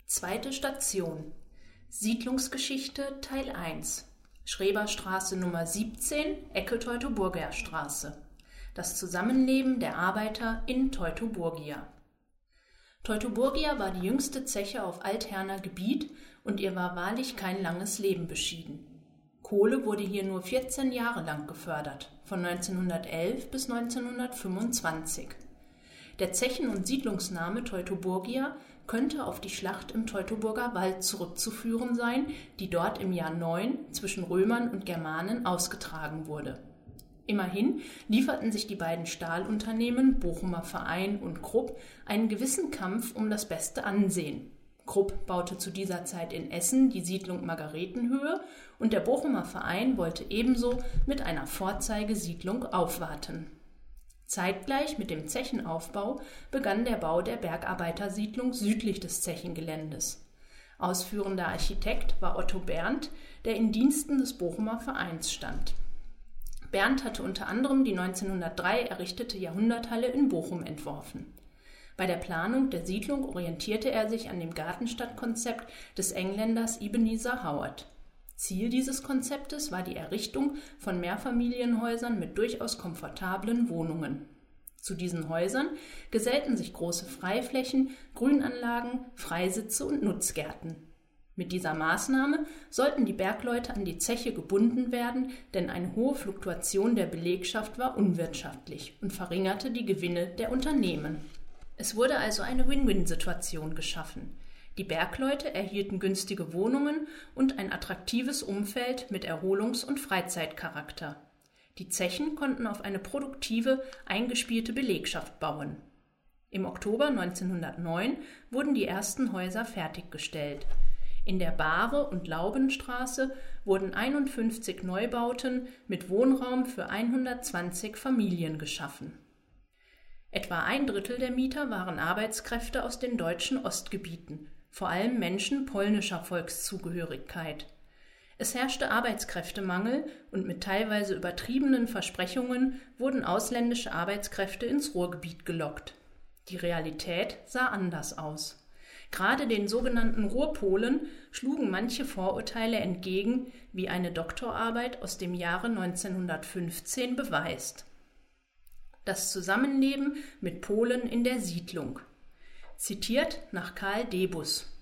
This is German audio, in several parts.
Zweite Station. Siedlungsgeschichte Teil 1. Schreberstraße Nummer 17, Ecke Teutoburger Straße. Das Zusammenleben der Arbeiter in Teutoburgia. Teutoburgia war die jüngste Zeche auf Altherner Gebiet und ihr war wahrlich kein langes Leben beschieden. Kohle wurde hier nur 14 Jahre lang gefördert, von 1911 bis 1925. Der Zechen- und Siedlungsname Teutoburgia könnte auf die Schlacht im Teutoburger Wald zurückzuführen sein, die dort im Jahr 9 zwischen Römern und Germanen ausgetragen wurde. Immerhin lieferten sich die beiden Stahlunternehmen Bochumer Verein und Krupp einen gewissen Kampf um das beste Ansehen. Krupp baute zu dieser Zeit in Essen die Siedlung Margaretenhöhe und der Bochumer Verein wollte ebenso mit einer Vorzeigesiedlung aufwarten. Zeitgleich mit dem Zechenaufbau begann der Bau der Bergarbeitersiedlung südlich des Zechengeländes. Ausführender Architekt war Otto Berndt, der in Diensten des Bochumer Vereins stand. Berndt hatte unter anderem die 1903 errichtete Jahrhunderthalle in Bochum entworfen. Bei der Planung der Siedlung orientierte er sich an dem Gartenstadtkonzept des Engländers Ebenezer Howard. Ziel dieses Konzeptes war die Errichtung von Mehrfamilienhäusern mit durchaus komfortablen Wohnungen. Zu diesen Häusern gesellten sich große Freiflächen, Grünanlagen, Freisitze und Nutzgärten. Mit dieser Maßnahme sollten die Bergleute an die Zeche gebunden werden, denn eine hohe Fluktuation der Belegschaft war unwirtschaftlich und verringerte die Gewinne der Unternehmen. Es wurde also eine Win-Win-Situation geschaffen. Die Bergleute erhielten günstige Wohnungen und ein attraktives Umfeld mit Erholungs- und Freizeitcharakter. Die Zechen konnten auf eine produktive, eingespielte Belegschaft bauen. Im Oktober 1909 wurden die ersten Häuser fertiggestellt. In der Bahre- und Laubenstraße wurden 51 Neubauten mit Wohnraum für 120 Familien geschaffen. Etwa ein Drittel der Mieter waren Arbeitskräfte aus den deutschen Ostgebieten, vor allem Menschen polnischer Volkszugehörigkeit. Es herrschte Arbeitskräftemangel und mit teilweise übertriebenen Versprechungen wurden ausländische Arbeitskräfte ins Ruhrgebiet gelockt. Die Realität sah anders aus. Gerade den sogenannten Ruhrpolen schlugen manche Vorurteile entgegen, wie eine Doktorarbeit aus dem Jahre 1915 beweist. Das Zusammenleben mit Polen in der Siedlung. Zitiert nach Karl Debus,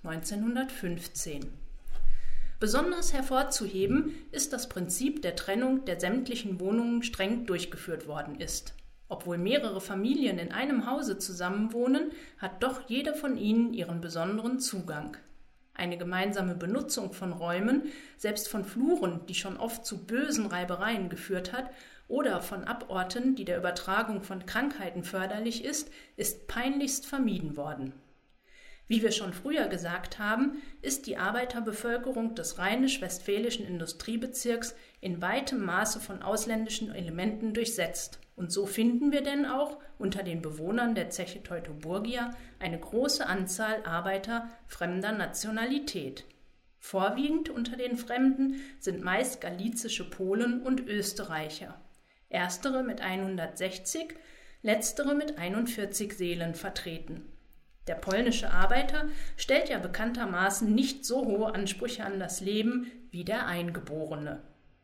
1915. Besonders hervorzuheben ist das Prinzip der Trennung der sämtlichen Wohnungen streng durchgeführt worden ist. Obwohl mehrere Familien in einem Hause zusammenwohnen, hat doch jede von ihnen ihren besonderen Zugang. Eine gemeinsame Benutzung von Räumen, selbst von Fluren, die schon oft zu bösen Reibereien geführt hat, oder von Aborten, die der Übertragung von Krankheiten förderlich ist peinlichst vermieden worden. Wie wir schon früher gesagt haben, ist die Arbeiterbevölkerung des rheinisch-westfälischen Industriebezirks in weitem Maße von ausländischen Elementen durchsetzt. Und so finden wir denn auch unter den Bewohnern der Zeche Teutoburgia eine große Anzahl Arbeiter fremder Nationalität. Vorwiegend unter den Fremden sind meist galizische Polen und Österreicher. Erstere mit 160, letztere mit 41 Seelen vertreten. Der polnische Arbeiter stellt ja bekanntermaßen nicht so hohe Ansprüche an das Leben wie der Eingeborene.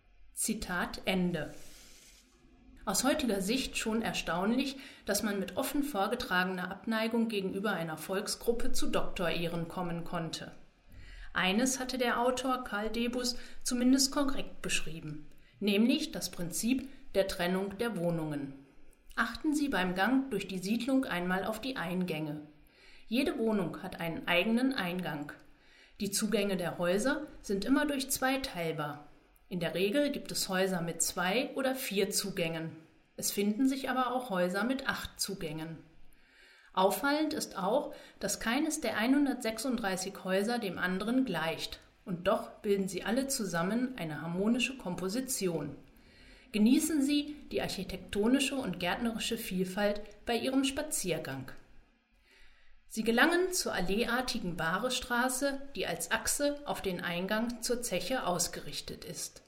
Zitat Ende. Aus heutiger Sicht schon erstaunlich, dass man mit offen vorgetragener Abneigung gegenüber einer Volksgruppe zu Doktorehren kommen konnte. Eines hatte der Autor Karl Debus zumindest korrekt beschrieben, nämlich das Prinzip der Trennung der Wohnungen. Achten Sie beim Gang durch die Siedlung einmal auf die Eingänge. Jede Wohnung hat einen eigenen Eingang. Die Zugänge der Häuser sind immer durch zwei teilbar. In der Regel gibt es Häuser mit 2 oder 4 Zugängen. Es finden sich aber auch Häuser mit 8 Zugängen. Auffallend ist auch, dass keines der 136 Häuser dem anderen gleicht, und doch bilden sie alle zusammen eine harmonische Komposition. Genießen Sie die architektonische und gärtnerische Vielfalt bei Ihrem Spaziergang. Sie gelangen zur alleeartigen Bahrestraße, die als Achse auf den Eingang zur Zeche ausgerichtet ist.